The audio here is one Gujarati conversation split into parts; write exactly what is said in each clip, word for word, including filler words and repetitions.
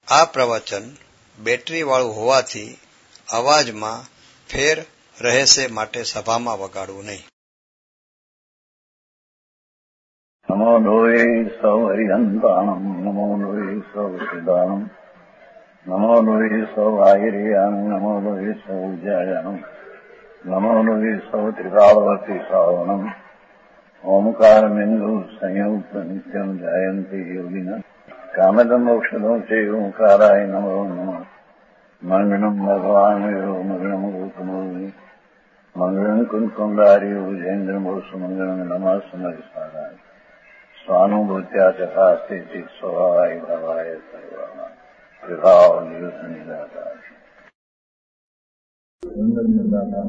આ પ્રવચન બેટરી વાળું હોવાથી અવાજમાં ફેર રહેશે, માટે સભામાં વગાડવું નહીં. નમો લોહે સૌ હરિહંતાણમ, નમો લોહે સૌ સિદ્ધાણમ, નમો લોહે સૌ આહિર્યાન, નમો લોહે સૌ જયાનમ, નમો લોહે સૌ ત્રિકાળવતી શ્રાવણમ, ઓમકાર બિંદુ સંયુક્ત નિત્યમ જાયંતી યોગિના કામદમ મોક્ષદો છે ઓંકારાય નમો નમઃ. મંગળમ ભગવાન મંગળમ ગૌતમોની મંગળમ કુંકુંડારી વિજેન્દ્રમોસુ મંગળમ નમઃ સમયસારાય સ્વાનુભૂત્યા ચકાસ્તે ચિત સ્વભાવાય ભાવાય સર્વા વિભાવ નિયુત નિરાકાર સુંદર નિરાકાર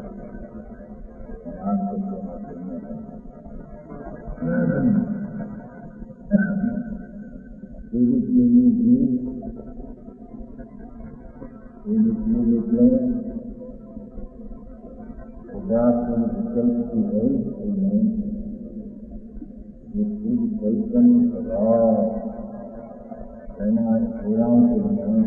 ઉદાસન વિકલ્પથી રહી થઈને જે શુદ્ધ ચૈતન્ય સ્વભાવ એના પૂરાંકને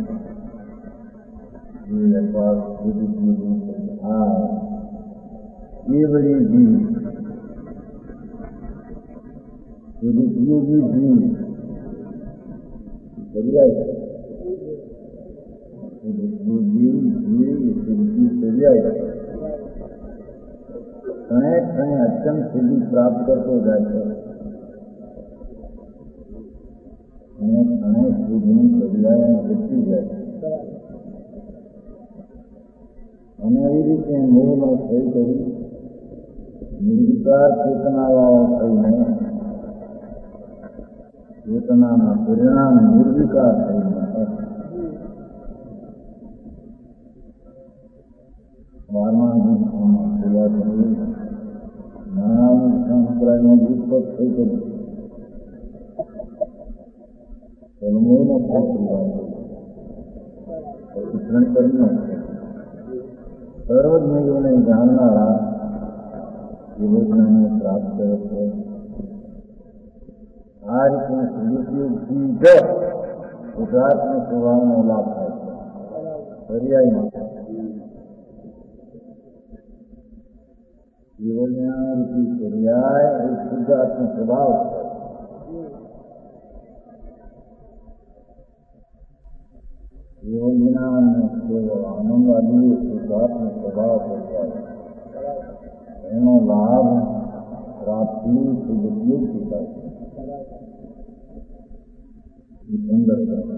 જે અપાર શુદ્ધજીવી સંહાર કેવળી જીવ શુદ્ધજીવી જીવ પર્યાય શુદ્ધજીવી જીવ શુદ્ધિ પર્યાય ક્ષણે ક્ષણે અત્યંત શુદ્ધિ પ્રાપ્ત કરતો જાય છે અને ક્ષણે શુદ્ધિની પર્યાયમાં ઘટતી જાય છે અને એવી રીતે મોહનો થઈ કરી નિર્વિકાર ચેતનાવાળો થઈને ચેતનાના પરિણામ નિર્વિકાર થઈને બારમા દિવસોમાં પૂરા કરી નાણાની સંપ્રદાયનો ઉત્પત્ત થઈ ગયું મોહનો શિક્ષણ કર્યું સર્વજ્ઞોને જાણનારા યોજનાને પ્રાપ્ત કરે છે. આ રીતે સદુપયોગથી જ શુદ્ધાત્મ સ્વભાવનો લાભ થાય છે. પર્યાયમાં જીવનરૂપી પર્યાય એ શુદ્ધાત્મ સ્વભાવ છે. યોજના અને કેવળ આનંદ આદિ શુદ્ધાત્મ સ્વભાવ પર્યાય એનો લાભ પ્રાપ્તિ સદુપયોગથી થાય છે. સુંદર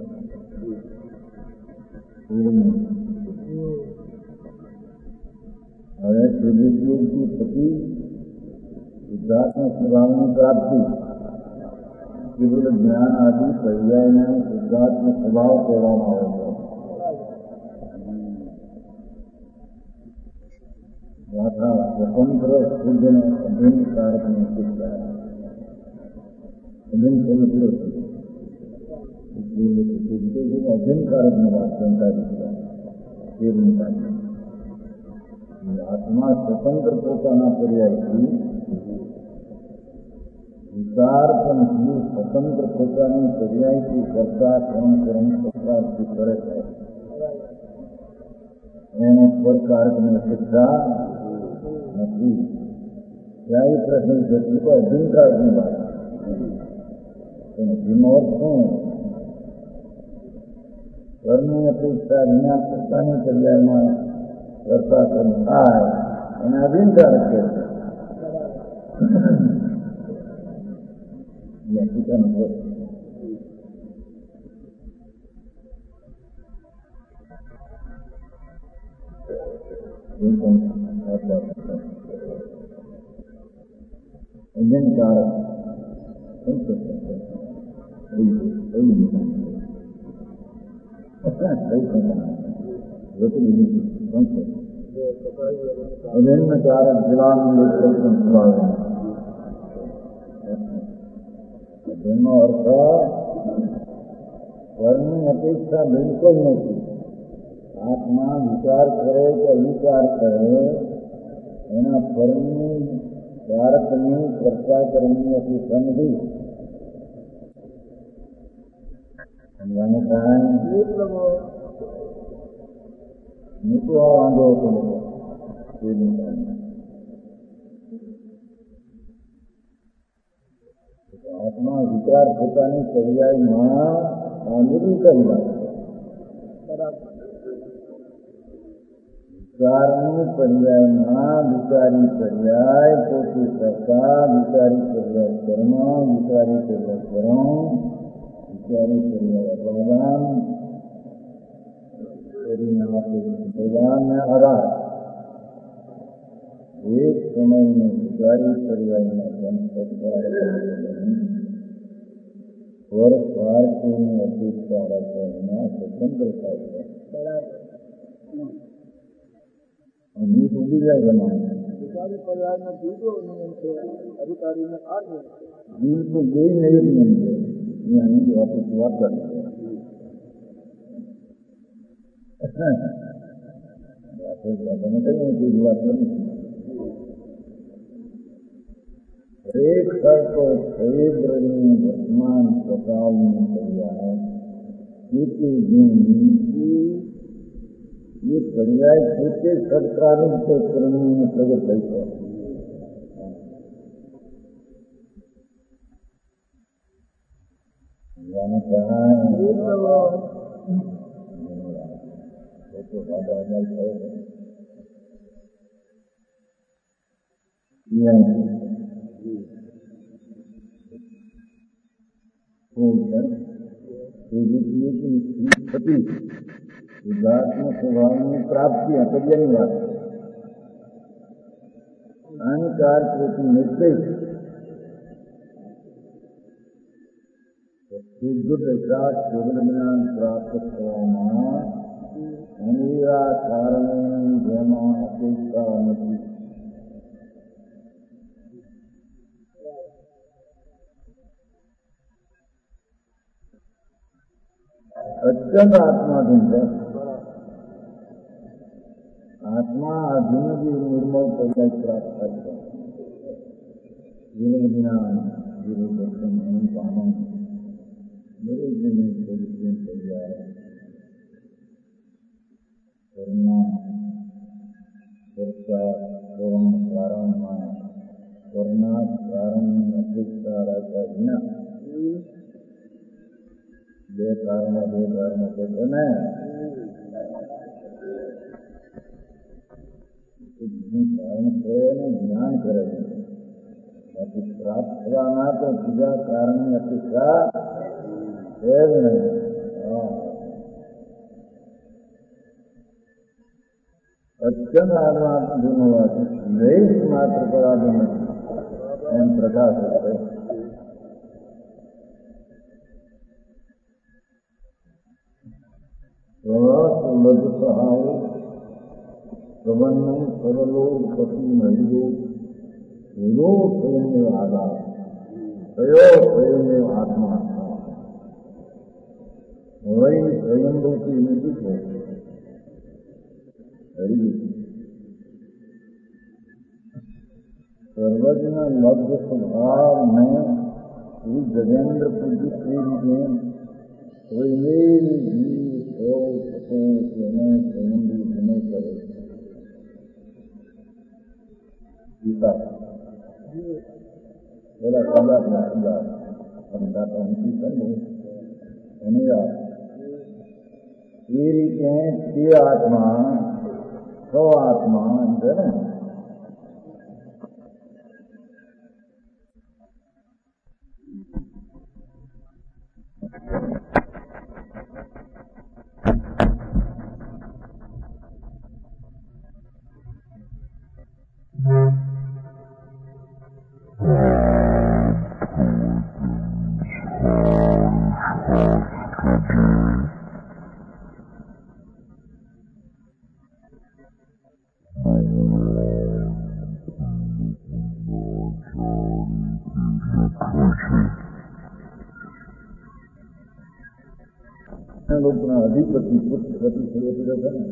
હવે સદુપયોગથી થતી શુદ્ધાત્મ સ્વભાવની પ્રાપ્તિ કેવળ જ્ઞાન આદિ પર્યાયને શુદ્ધાત્મ સ્વભાવ કહેવામાં આવે છે. યાથા સ્વતંત્ર શુદ્ધને અભિન્ન કારકને શીખતા અભિન્ન સમજ્યો અભિન્ન કારકની વાત સમજાવી તેની પાસે આત્મા સ્વતંત્ર પોતાના પર્યાયથી વિચાર પણ સ્વતંત્ર પોતાની પર્યાયથી કરતા ક્રમ ક્રમ પ્રકારથી કરે છે. એને સ્વકારકને શિક્ષા નથી. ત્યાં પ્રશ્ન થતી તો અભિનકારની વાત જેનો અર્થ શું? કર્મની અપેક્ષા વિના પોતાની પર્યાયમાં કરતા કર્મ થાય એને અભિનકારક કહે છે. અભિનકારક અભિન્ન કારક જિલ્લાનું સ્વભાવ જેનો અર્થ કર્મની અપેક્ષા બિલકુલ નથી. આત્મા વિચાર કરે કે અવિચાર કરે એના ફળની કારકની કર્તા કર્મની અપેક્ષા નથી. समझाने का है तो वांधो હતો कोई नहीं। आत्मा विचार પોતાની પર્યાયમાં આંધળી કરી નાખે। વિચારની પર્યાયમાં વિચારી પર્યાય પોતે કરતા, વિચારી પર્યાય કર્મ, વિચારી પર્યાય કર્મ, વિચારી પર્યાય અપાદાન કરીને આપે ભગવાન ને આરાધ। एक समय में विचारी पर्याय में और स्वार्थ में अपेक्षा रखना स्वतंत्रता है। अभी सुधी जाए जमाना विचारी पर्याय में दूसरो नियम है, अधिकारी में आठ है। बिल्कुल यही नहीं नियम है, यहाँ की बात शुरुआत करते हैं। कोई बात नहीं। एक सर्प क्षेत्र में वर्तमान प्रकाल में पर्याय ये पर्याय छोटे सत्कारों के क्रम में प्रगट है। मैंने कहा तो बाबा सिद्धात्मक स्वभाव में प्राप्ति है तब नहीं बात अहंकार प्रति निश्चय शुद्ध प्रसाद केवल ज्ञान प्राप्त करना अनिरा कारण जमा अपेक्षा नहीं। अत्यंत आत्माधीन है। आत्मा अधीन भी निर्मल पर्याय प्राप्त करता है। जीवन ज्ञान जीवन दर्शन नहीं पाना मेरे जीवन परिचय पर्याय करना कर्ता कर्म कारण करना कारण अपेक्षा रहता बिना બે કારણ બે કારણ છે ને કારણ છે ને જ્ઞાન કરે છે બાકી પ્રાપ્ત થવાના તો બીજા કારણની અપેક્ષા છે જ નહીં। અત્યંત આત્માધીન હોવાથી લેશ માત્ર પર આધીન એમ પ્રકાશ છે। लघु सहाय प्रबंधन सरलो पति महिलो हेरो स्वयं आधार स्वयो स्वयं आत्मा वही स्वयं रूपी निजी है। सर्वज्ञ लब्ध स्वभाव में श्री गजेंद्र पूज्य श्री में तो करे गीता मेरा कला दाता उनकी करने ये रीते हैं ते आत्मा सौ आत्मा है ना अधिपति पुत्रपति सर्वपति रहता है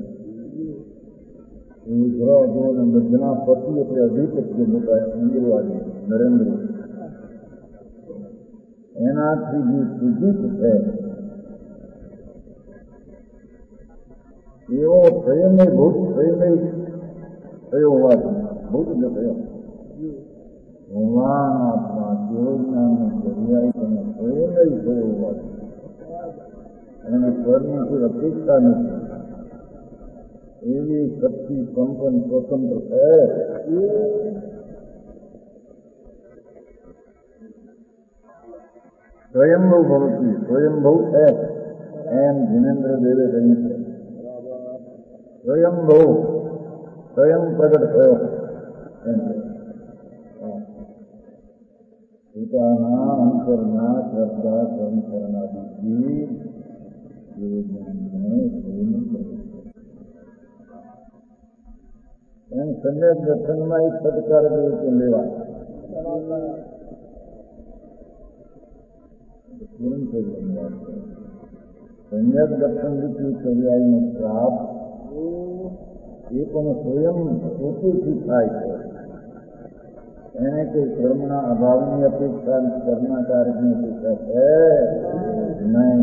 जना पति अपने अधिपति होता है इंद्रवादी नरेंद्र एनाथी जी पूजित है એવો સ્વયં ભૂત સ્વયં થયો હોવાથી ભૂત જ થયો ભગવાન આત્મા કેવળજ્ઞાનની જગ્યાએ તેને સ્વયં થયો હોવાથી એને સ્વર્ણથી અપેક્ષા નથી એવી શક્તિ કંપન સ્વતંત્ર છે સ્વયંભૂ ભવતી સ્વયંભૂ છે એમ જીનેન્દ્ર દેવે કહ્યું છે સ્વયંભૂ સ્વયં પ્રગટ થયો એમ પોતાના અંતરના કરતા સંકરણાદિથી એમ સમ્યક દર્શનમાં એક સત્કાર તરીકે લેવા સમ્યક દર્શન રૂપી પર્યાયનો પ્રાપ્ત એ પણ સ્વયં પોતેથી થાય છે એને કોઈ કર્મના અભાવની અપેક્ષા કર્મકારકની અપેક્ષા છે નહીં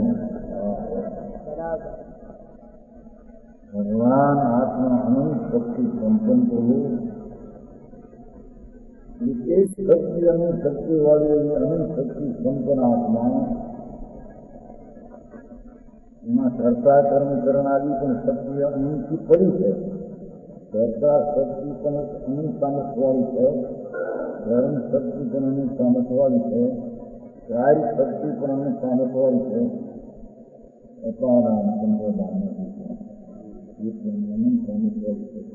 ભગવાન આત્મા અનંત શક્તિ સંપન્ન કરવું વિશેષ શક્તિ અનંત શક્તિ વાળી અનંત શક્તિ સંપન્ન આત્મા એમાં કર્તા કર્મ કરનારી પણ શક્તિ અનંતથી પડી છે કર્તા શક્તિ પણ અનંત સામર્થવાળી છે ધર્મ શક્તિ પણ અનંત સામર્થવાળી છે કાર્ય શક્તિ પણ અનંત સામર્થવાળી છે અપારામ સંપ્રદાન એ પણ અનંત સામર્થવાળી છે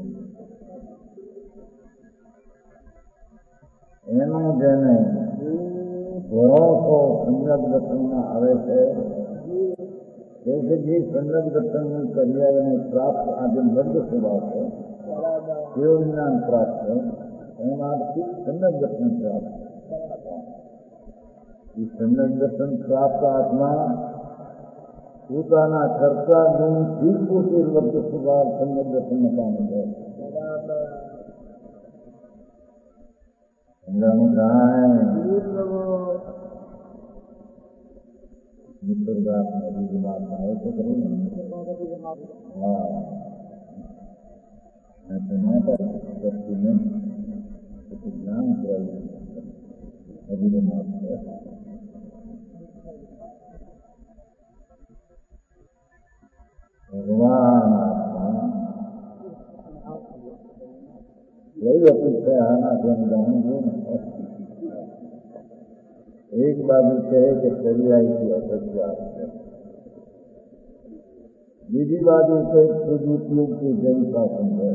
એનો જેને ભરોસો સંજ્ઞક દર્શનમાં આવે છે કે જે સંજ્ઞક દર્શનની કરિયાને પ્રાપ્ત આજે લબ્ધ સ્વભાવ છે તેઓ જ્ઞાન પ્રાપ્ત છે એમાંથી સંજ્ઞક દર્શન પ્રાપ્ત એ સંજ્ઞક દર્શન પ્રાપ્ત આત્મા પોતાના કરતા ગુણથી પોતે લબ્ધ સ્વભાવ સંજ્ઞક દર્શન પામે છે નિસર્ગાત નદી વાત આવે તો ખરી હા તેના પર શક્તિને જ્ઞાન કરાવ્યું અભિમાન છે ભગવાન લઈ અપેક્ષા આના જેમ જાણવું એક બાજુ છે કે પર્યાયથી અપેક્ષા છે બીજી બાજુ છે સદુપયોગથી જય શાસન છે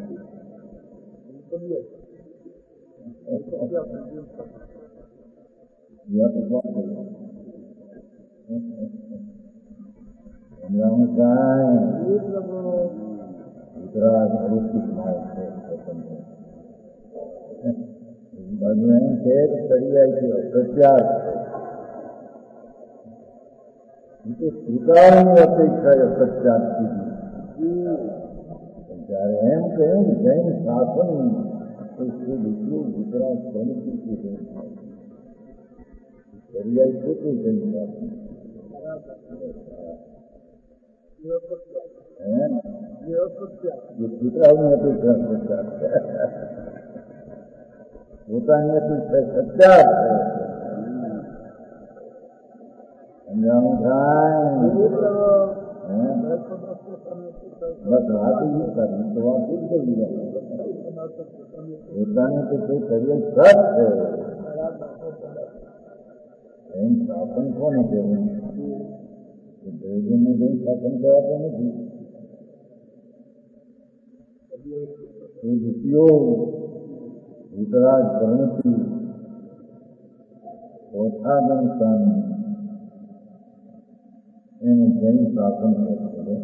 ગુજરાત અરુચિત ભાવ છે બાજુ એમ છે કે પર્યાયથી અપ્રત્યાર છે સ્વીકારની અપેક્ષા એ અપ્રત્યાર થઈ જ્યારે એમ કહ્યું જૈન શાસન એટલું ગુજરાત બની પર્યાય પોતે જૈન શાસન સ્વીકારની અપેક્ષા અપ્રત્યાર છે પોતાની અપેક્ષા સત્યાર છે સમજાણું થાય બસ વાત એ કરવી તો વાત જ કરી પોતાની તો કોઈ કરીએ સત છે એમ શાસન કોને કહેવું દૈવને જઈને શાસન કહેવાતો નથી ઉપયોગ વિતરાગ પ્રણતિ ઓછાદન સ્થાન એને જૈન શાસન કહે છે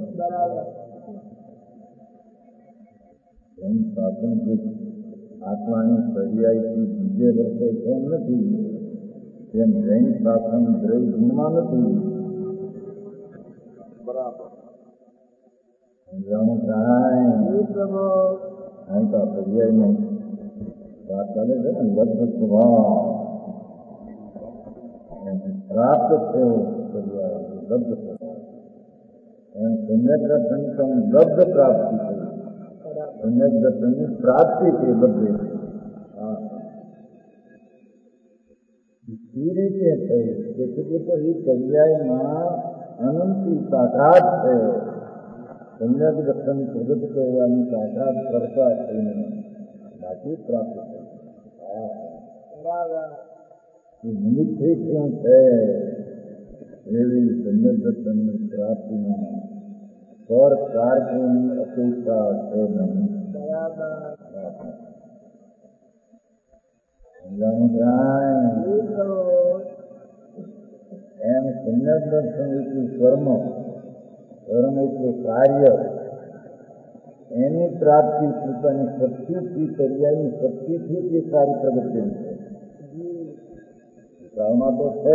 જૈન શાસન આત્માની પર્યાયથી બીજે વર્તે એમ નથી તેમ જૈન શાસન દ્રવ્ય ગુણમાં નથી બરાબર સમજાણું થાય અહીં તો પર્યાયનો વાત ચાલે છે ને લબ્ધ સ્વભાવ પ્રાપ્ત થયો પર્યાય લબ્ધ સ્વભાવ એમ સમ્યક દર્શન લબ્ધ પ્રાપ્તિ થઈ, સમ્યક દર્શનની પ્રાપ્તિ થઈ બધે. હા, એ રીતે થઈ તેથી તો એ પર્યાયમાં અનંતી તાકાત છે. સમ્યક દર્શન પ્રગટ કરવાની તાકાત કરતા થઈને બાકી પ્રાપ્ત થઈ. નિમિત્ત શું છે એવી સમ્યક દર્શનની પ્રાપ્તિમાં પર કાર્યની અપેક્ષા છે નહીં. એમ સમ્યક દર્શન એટલે કર્મ, કર્મ એટલે કાર્ય, એની પ્રાપ્તિ પોતાની શક્તિથી પર્યાયની શક્તિથી તે કાર્ય પ્રગટેલું છે. કાળમાં તો છે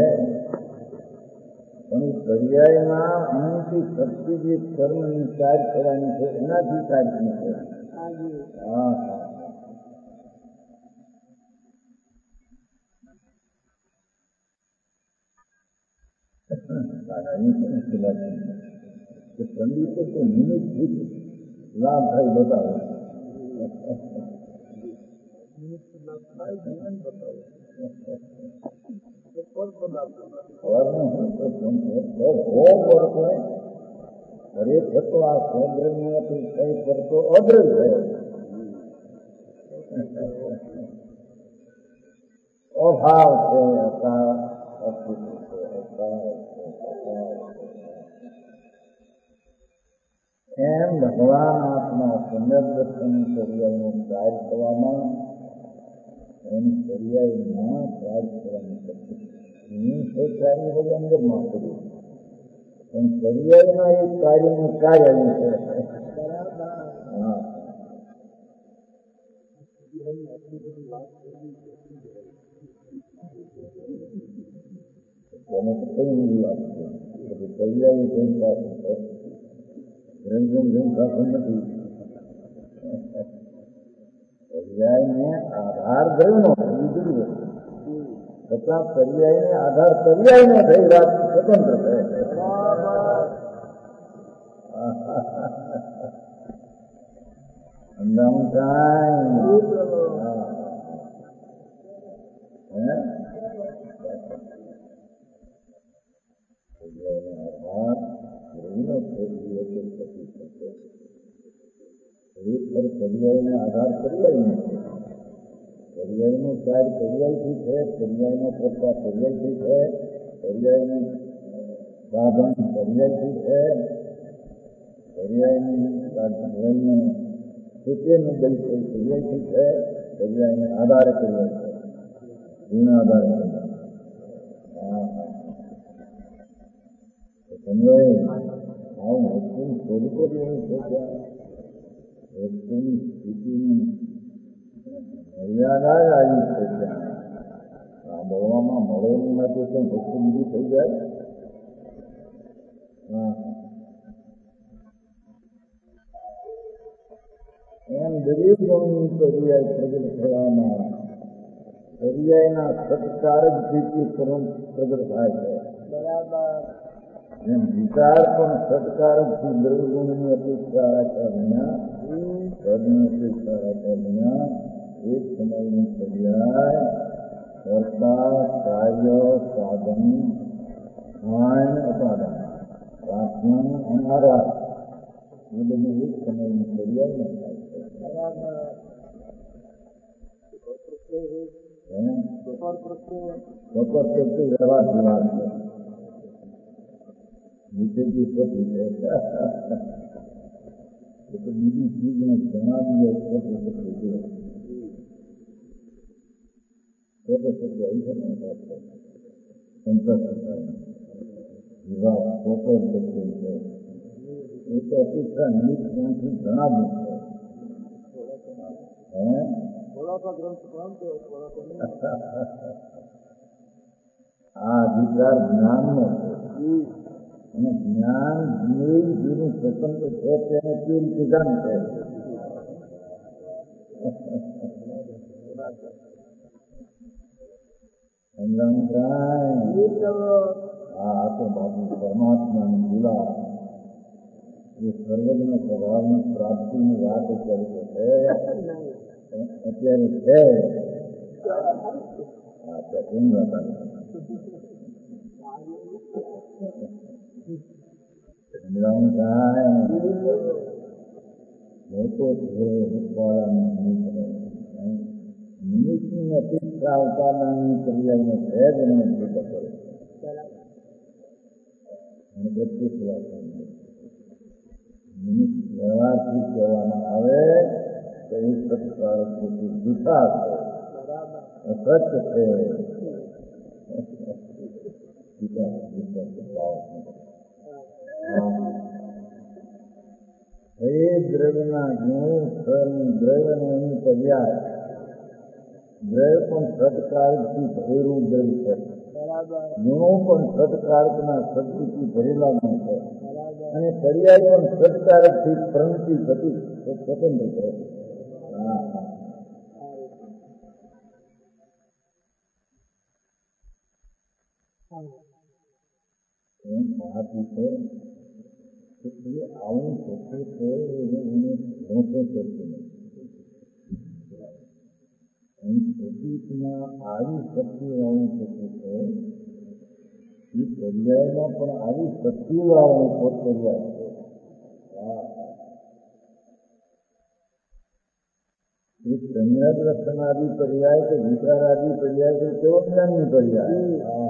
પણ પર્યાયમાં અનંતી શક્તિ જે કર્મની કાર્ય કરવાની છે એનાથી કાર્ય છે. હા હા, પંડિતો તો નિમિત્ત લાભ થાય બતાવે. દરેક હતો આ સ્વદ્રવ્ય કઈ કરતો અદ્રવ થયો, અભાવ છે, અસાર એમ ભગવાન આત્મા સમ્યક દર્શન પર્યાયનું કાર્ય કરવામાં એની પર્યાયમાં કાર્ય કરવાની શક્તિ છે. કાર્ય હોય અંદરમાં કર્યું પણ પર્યાયમાં એ કાર્યનું કાર્ય આવ્યું છે. હા, એને કઈ લાગશે પર્યાય જનતા રંજન જનતા નથી. પર્યાયને આધાર ગયો બીજું છતાં પર્યાયને આધાર પર્યાયને થઈ વાત સ્વતંત્ર થાય. અંદામ કાંઈ આધાર રહીનો ખરેખર પર્યાયને આધાર પર્યાય નથી. પર્યાયનું કાર્ય પર્યાયથી છે, પર્યાયનો કરતા પર્યાયથી છે, પર્યાયનું સાધન પર્યાયથી છે, પર્યાયની પર્યાયનું સૂચેનું દઈ છે પર્યાયથી છે, પર્યાયને આધારે પર્યાય છે, ગુના આધારે પર્યાય. હા હા, સમય આવું વસ્તુની સ્વરૂપો જ એવું છે કે વસ્તુની સ્થિતિની મર્યાદા જ આવી છે. ત્યાં સાંભળવામાં મળેલી માટે કંઈ વસ્તુ બીજી થઈ જાય. હા, એમ દરેક ગણની પર્યાય પ્રગટ થવામાં પર્યાયના સત્કાર જ જેટલી પ્રગટ થાય છે. એમ વિચાર પણ સત્કારકથી દ્રવ્યગુણની અપેક્ષા રાખ્યા વિના, પદની અપેક્ષા રાખ્યા વિના એક સમયની પર્યાય કર્તા કાર્ય સાધન જ્ઞાન અપાદાન પ્રાર્થના અને આરાધ એ બધું એક સમયની પર્યાય ન થાય છે. વપર પ્રત્યે વ્યવહાર વિવાદ છે, નીચેથી પતિ છે એ તો બીજી ચીજને જણાવી પતિ પતિ છે. પોતે પોતે આવી છે ને સંતોષ વિવાદ પોતે પ્રત્યે છે એ તો અપેક્ષા નિમિત્ત જ્ઞાનથી જણાવ્યું છે. હે આ અધિકાર જ્ઞાનનો છે અને જ્ઞાન જેનું સ્વતંત્ર છે તેને તે રીતે જાણશે. હા, તો બાપુ પરમાત્માની લીલા ये સર્વજ્ઞ સ્વભાવની પ્રાપ્તિની વાત અત્યારે તો છે અત્યારે છે હા કેમ વાત થાય લોકો નિમિત્તની અપેક્ષા ઉપાદાનની ક્રિયાને સહેજ અને ભેટ કરે અને પ્રત્યેક વાત નિમિત્ત વ્યવહારથી કહેવામાં આવે તો એ સત્કારક જૂઠા છે સત્ય છે એ દ્રવ્યના ગુણ દ્રવ્યને એની પર્યાય દ્રવ્ય પણ સત્કારકથી ભરેલું દ્રવ્ય છે ગુણો પણ સત્કારકના શક્તિથી ભરેલા ગુણ છે અને પર્યાય પણ સત્કારકથી પ્રવૃત્તિ થતી સ્વતંત્ર છે એમ મહાત્મા છે એટલે આવું થતું છે એને ધોકો કરતું નથી પ્રતીકમાં આવી શક્તિ આવું થતું છે એ પર્યાયમાં પણ આવી શક્તિ વાળું પોત પર્યાય છે એ સંજ્ઞા દર્શનાદિ પર્યાય કે વિચારાદિ પર્યાય કે કેવો જ્ઞાનની પર્યાય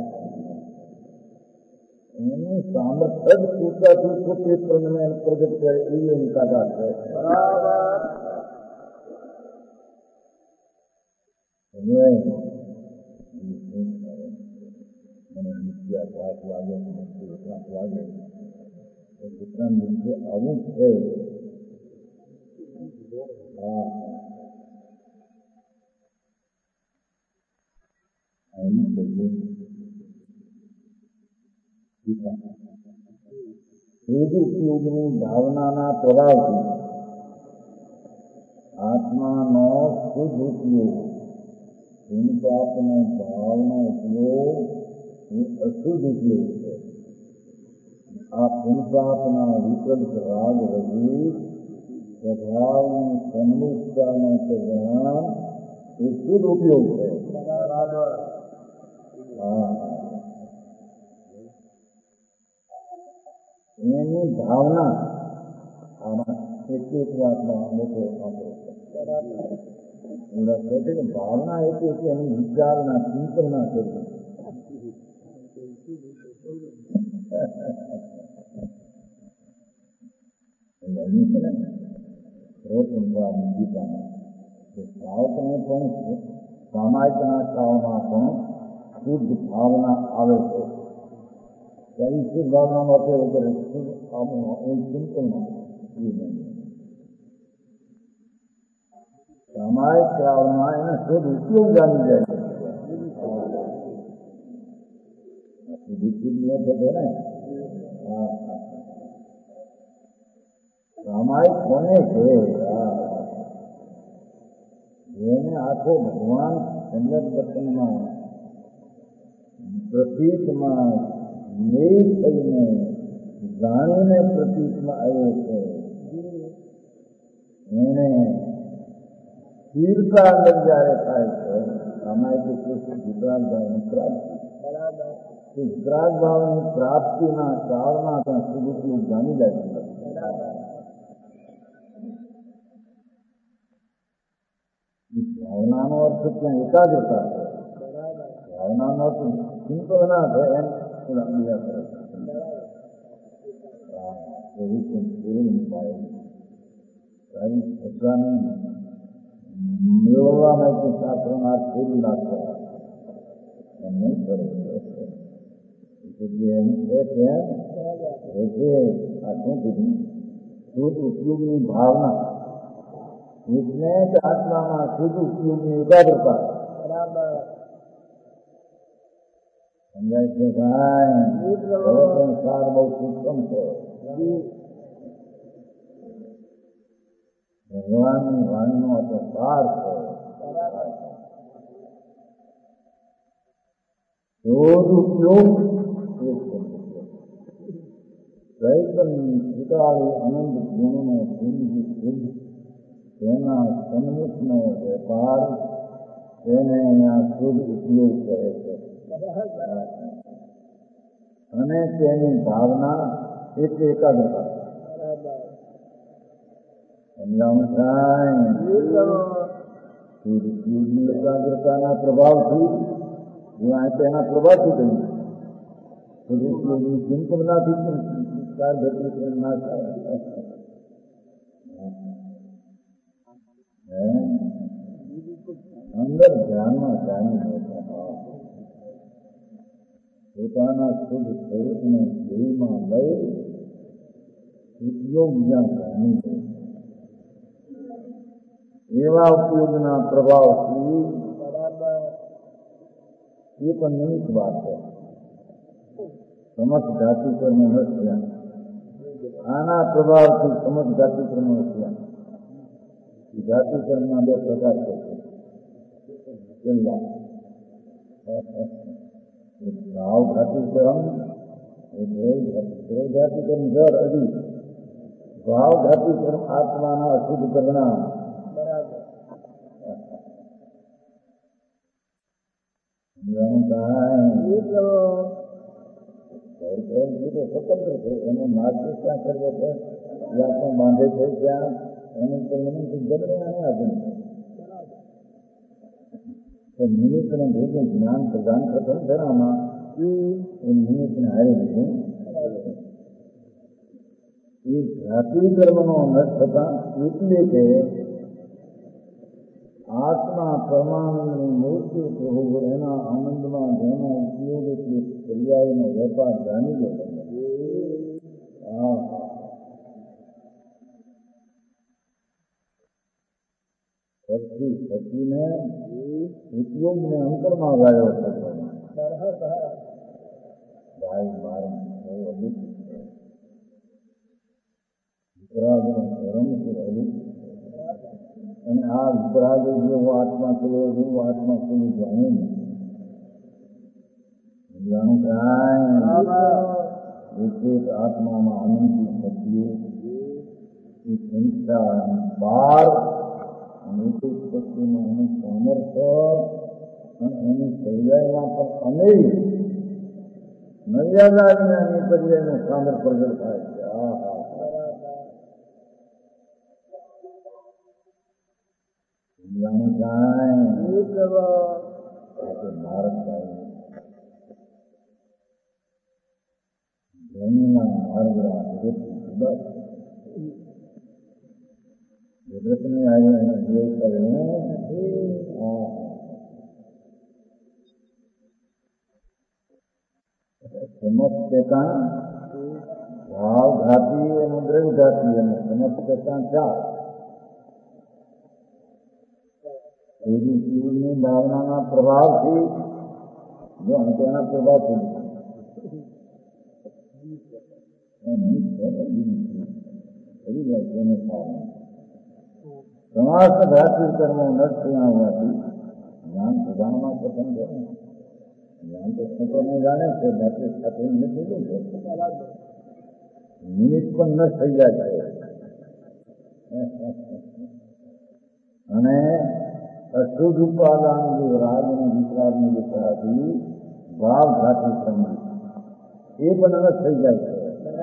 એનું સામર્થ્ય જ પૂરતાથી પોતે પ્રમાણે પ્રગટ કરે એવી એની તાકાત છે મને મિથ્યા ભાગ લાગે એટલા લાગે એટલા નીચે આવું છે હા આવી શકે સદુપયોગની ભાવનાના પ્રભાવથી આત્માનો શુદ્ધ ઉપયોગ પુનપાપનો ભાવનો ઉપયોગ એ અશુદ્ધ ઉપયોગ છે આ પુનપાપના વિકલ્પ રાગ રહિત સ્વભાવની સન્મુખતાનો પરિણામ એ શુદ્ધ ઉપયોગ છે હા એની ભાવના આમાં એક એક વાતમાં મોટો આંકડો છે કહે છે કે ભાવના એટલે કે એની વિચારના ચિંતનના કરવી ગીતામાં ભાવને પણ સામાયિકના કાળમાં પણ શુદ્ધ ભાવના આવે છે ત્યારે શુદ્ધ ભાવનાનો ઉપયોગ કરે શુદ્ધ ભાવના એ ચિંતનમાં સામાયિક કાળમાં એને શુદ્ધ ઉપયોગ જાણી જાય છે શુદ્ધ થતો ને હા સામાયિક કોને છે જેને આખો ભગવાન સંગત દર્શનમાં પ્રતીકમાં નિજ થઈને જાણીને પ્રતીકમાં આવ્યો છે એને સ્થિરતા અંદર જ્યારે થાય છે સામાયિક વિતરાગ ભાવની પ્રાપ્તિ વિતરાગ ભાવની પ્રાપ્તિના કાળમાં ત્યાં સુધી જાણી જાય છે ભાવનાનો અર્થ ત્યાં એકાગ્રતા છે ભાવનાનો અર્થ સિમ્પલ ના છે એમ બીજા કરે તારી શ્રદ્ધાને મેળવવા માટે શાસ્ત્રના ખોલી નાખવા એમ નહીં કરે એમ છે ત્યાં રહેશે આ શું કીધું શુદ્ધ ઉપયોગની ભાવના એટલે જ આત્મામાં શુદ્ધ ઉપયોગની એકાગ્રતા બરાબર સમજાય છે ભાઈ સંસાર બહુ સૂક્ષ્મ છે ભગવાનની વાણીનો આ તો સાર છે શુદ્ધ ઉપયોગ ચૈતન્ય સ્વીકારી અનંત ગુણનો શુદ્ધ શુદ્ધ તેના સન્મુખનો વેપાર તેને અહીંયા શુદ્ધ ઉપયોગ કરે છે અને તેની ભાવના એક એકાગ્રતા સમજાવવાનું થાય શુદ્ધ શુદ્ધ એકાગ્રતાના પ્રભાવથી તેના પ્રભાવથી કહ્યું શુદ્ધ શુદ્ધ ચિંતનાથી ના થાય અંદર ધ્યાનમાં જાણી પોતાના શુદ્ધ સ્વરૂપને દેહમાં લઈ ઉપયોગ જ્યાં જાણી એવા ઉપયોગના પ્રભાવથી એ પણ નિમિત્ત વાત છે સમસ્ત ધાતુ કર્મ હસ્યા આના પ્રભાવથી સમસ્ત ધાતુ કર્મ હસ્યા ધાતુ કર્મના બે પ્રકાર છે છેલ્લા ભાવ ધાતુ કર્મ ધાતુ કર્મ જર અધિ ભાવ ધાતુ કર્મ આત્માના અશુદ્ધ પરિણામ સ્વતંત્ર છે એનો માર્ગ ક્યાં કરવો છે આત્મા બાંધે છે ત્યાં એનું પરિણામ જગને આને આધીન છે નિમિત્તને ભેગું જ્ઞાન પ્રદાન કરતો ને તેનામાં એ નિમિત્તને હારી દીધું એ જાતિ કર્મનો નષ્ટ થતા એટલે કે આત્મા પરમાનંદની મૂર્તિ પ્રભુ એના આનંદમાં જેનો ઉપયોગ એટલે પર્યાયનો વેપાર જાણી લે શક્તિ શક્તિને ઉપયોગને અંતરમાં ગાયો ભાઈ મારા વિતરાગનો ધર્મ છે અને આ વિતરાગ જેવો આત્મા થયો જેવો આત્મા થયું જાણે જાણું કાંઈ એક આત્મામાં આનંદની શક્તિઓ એ સંસ્થા બાર અને એક એક શક્તિનું એનું સામર્થ્ય અને એની પર્યાયમાં પણ અનેક મર્યાદા વિનાની પર્યાયનું સામર્થ્ય પ્રગટ થાય છે આ હા જાણું કાંઈ ભારતભાઈ જમીનના માર્ગના જગતને આજે એને જોઈ કરીને સમસ્તતા ભાવ ઘાતી અને દ્રવ્ય ઘાતી અને સમસ્તતા ચાર એવી જીવની ભાવનાના પ્રભાવથી જો તેના પ્રભાવથી સમાજ ઘાતી કર્મો નષ્ટ થયા હોવાથી જ્ઞાન પ્રધાનમાં પ્રથમ છે જ્ઞાન તો સંતોને જાણે છે બાકી સાથે નથી છે નિમિત્ત પણ નષ્ટ થઈ જાય છે અને અશુદ્ધ ઉપાદાન જે રાગ અને વિતરાગની દિશાથી ભાવ ઘાતી કર્મ એ પણ નષ્ટ થઈ જાય છે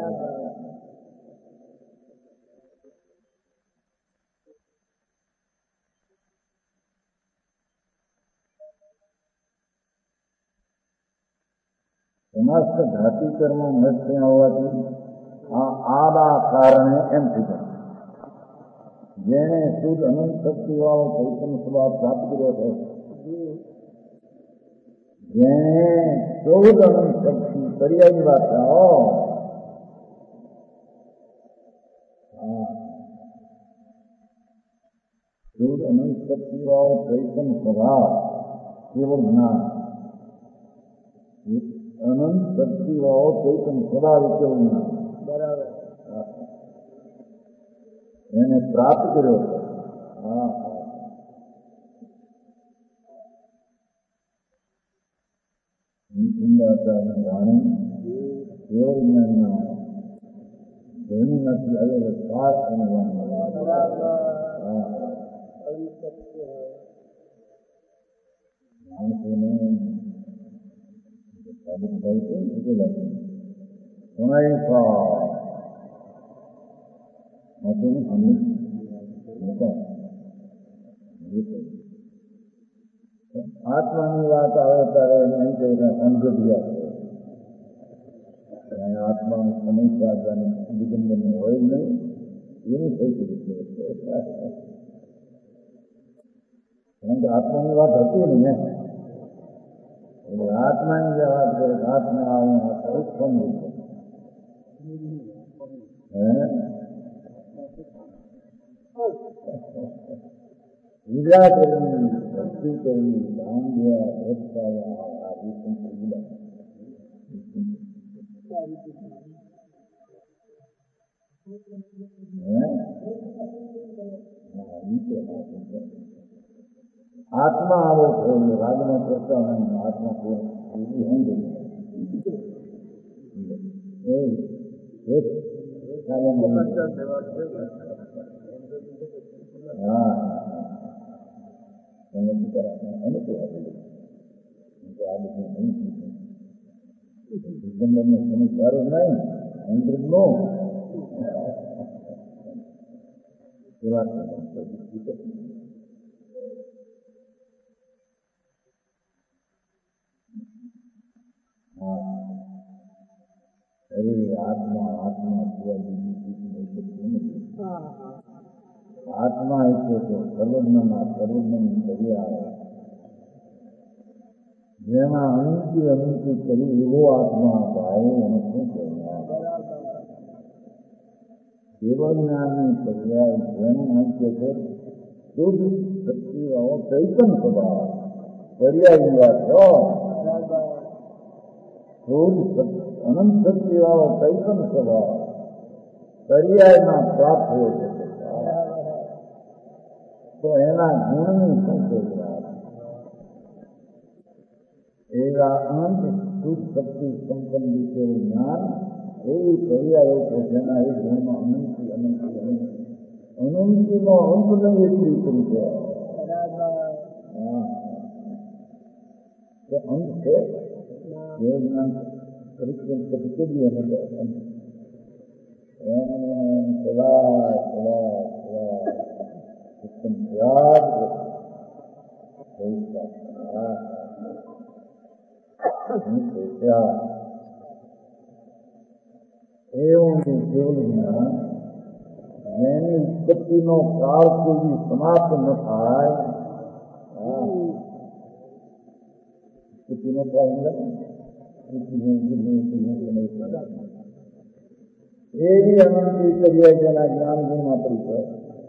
સમસ્ત ઘાતી કર્મો નષ્ટ થયા હોવાથી આ આના કારણે એમ થઈ જાય જેને શુદ્ધ અનંત શક્તિવાળો ચૈતન્ય સ્વભાવ પ્રાપ્ત કર્યો છે જેને શુદ્ધ અનંત શક્તિ પર્યાયની વાત થાઓ શુદ્ધ અનંત શક્તિવાળો ચૈતન્ય સ્વભાવ કેવળ જ્ઞાન અનંત શક્તિવાળો ચૈતન્ય સ્વભાવ કેવળ જ્ઞાન બરાબર એને પ્રાપ્ત કર્યો છે હા જાણે કેવળ જ્ઞાનના ધ્વનિમાંથી આવેલો સાર અનુભવ માણસોને સાબિત થાય છે એટલે લાગે ઘણા માથું સામે આત્માની વાત આવે ત્યારે એમ કહીને સમજ્યા છે આત્માનું સમય સાધવાની દિગંબર હોય નહીં એનું થઈ શકે છે કારણ કે આત્માની વાત હતી ને એટલે આત્માની જે વાત કરે આત્મા આવું સમજે હે વિરાટ કરવી ભક્તિ કરવી બાંધ્યા ભટકાયા આ વિષ્ણુ વિરાટ આત્મા આવો છે રાજમાં કરતા આત્મા હા અનુકૂળ ડિસેમ્બરનો સમય સારો નહીં અંતર નો અરે આત્મા આત્મા આત્મા એટલે તો સર્વજ્ઞના સર્વજ્ઞની કર્યા જેમાં અનંતી અનંતી કરી એવો આત્મા ભાઈ એને શું કહેવાય દેવજ્ઞાનની પર્યાય જેને અંત્ય છે શુદ્ધ શક્તિવાળો ચૈતન સ્વભાવ પર્યાય વાત છો શુદ્ધ અનંત શક્તિવાળો ચૈતન સ્વભાવ પર્યાયમાં પ્રાપ્ત થયો છે તો એના ગુણની શું કહેવાય એવા અનંત શુદ્ધ શક્તિ સંપન્ન વિશેનું જ્ઞાન એવી પર્યાયો છે જેના એ ગુણમાં અનંતી અનંતી અનંતી અનંતીનો અંત નહીં એટલી કરી છે અંત છે જે જ્ઞાન પરિશ્રમ કરી કરીએ અને એમ સદા સદા સદા ઉત્તમ ત્યાગ એવું કેવલ જ્ઞાન જેની ઉત્પત્તિનો કાળ કોઈ સમાપ્ત ન થાય ઉત્પત્તિનો કાળ એવી અનંતી કરીએ જેના જ્ઞાન ગુણમાં પરિચય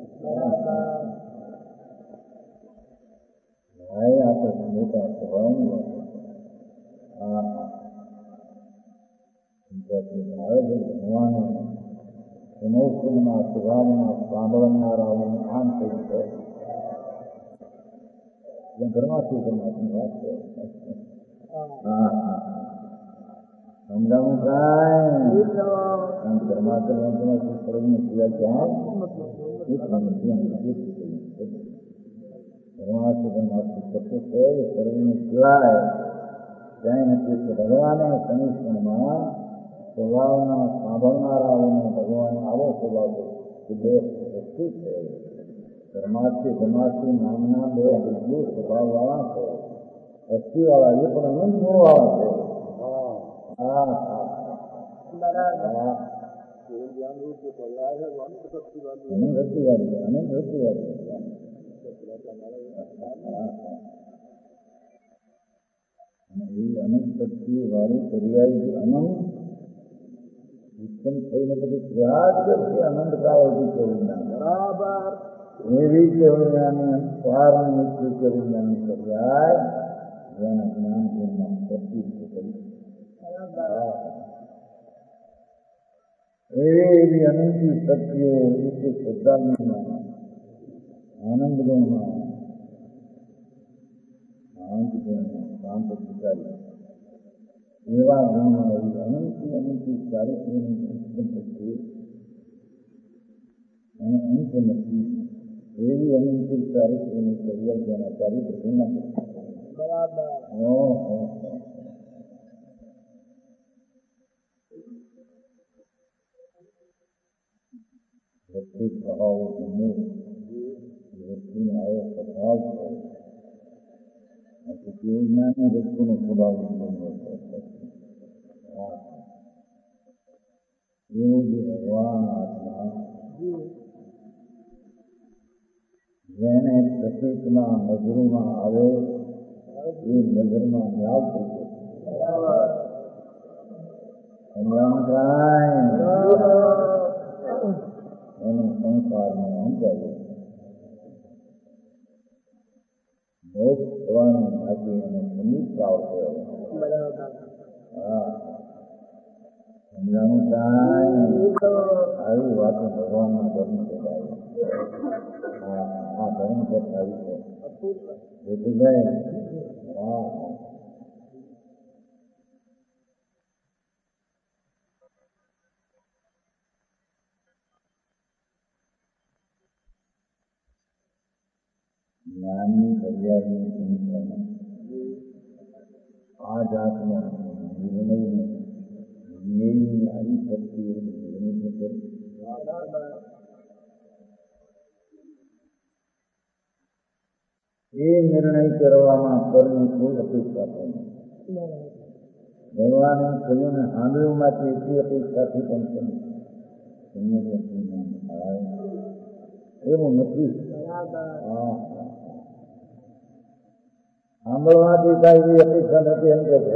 આ તો મોટા સ્વભાવની વાત આવે છે ભગવાને સમોષણના સ્વભાવના સાંભળનારાઓને આમ કહ્યું છે જ્યાં ઘરમાંથી ઘરમાંથી વાત છે હા સમજાવું કાંઈ ઘરમાંથી વાંચવાનું ફરજને સિવાય ક્યાં ઘરમાંથી ઘરમાંથી સત્ય છે સર્વને સિવાય ક્યાંય નથી કે ભગવાને સમીક્ષણમાં સ્વભાવના સાંભળનારાઓને ભગવાને આવો સ્વભાવ કે બે વસ્તુ છે ધર્માથી ધર્માથી નામના બે વિદ્યુ સ્વભાવવાળા છે વસ્તીવાળા એ પણ અનંત ગુણવાળા છે હા હા અનંત રતિવાદી અનંત રતિવાદી એ અનંત શક્તિ વાળી પર્યાય અનંત ઉત્પન્ન થઈને પછી ત્યાગ કરશે અનંત કાળ સુધી કેવળ્યાની બરાબર એવી કેવળ્યાની પારની મુક્તિ કેવળ્યાની પર્યાય જેના જ્ઞાન ગુણમાં પ્રતિષ્ઠ કરી એવી એવી અનંતી શક્તિઓ ઉચ્ચ શ્રદ્ધામાં આનંદ ગુણમાં આનંદ ગુણમાં શાંત વિચારી એવા ગુણમાં એવી અનંતી અનંતી ચારિત્ર્યની ઉત્પન્ન થતી અને અંત નથી એવી અનુકૂળ ચારિત્રની સરિયા જેના ચારિત્ર ગુણમાં બરાબર વ્યક્તિ સ્વભાવ ગમે વ્યક્તિને આવો સ્વભાવ છે કેવું જ્ઞાન વ્યક્તિનો સ્વભાવ એવું જ ભગવાન આત્મા જેને પ્રતીકમાં નજરમાં આવે એ નજરમાં ન્યાવ થઈ એનું સંસારમાં અંતર્યું મોક્ષ થવાનું ભાગ્ય એને સમીપ પ્રાપ્ત થયો. હા સમજાણું કાંઈ આવી વાતો ભગવાનના ધર્મ કહેવાય. હા આ ધર્મ આવી છે જેથી ગઈ. હા જ્ઞાનની પર્યાયની સંખ્યામાં આ જાતનો નિર્ણયની નિર્ણયની આવી શક્તિ નિર્ણય કરે એ નિર્ણય કરવામાં પરની કોઈ અપેક્ષા થઈ ભગવાને કહ્યું ને આંબળીઓમાંથી એટલી અપેક્ષાથી પણ એવું નથી. હા સાંભળવાથી કાંઈ અપેક્ષા નથી એમ કે છે.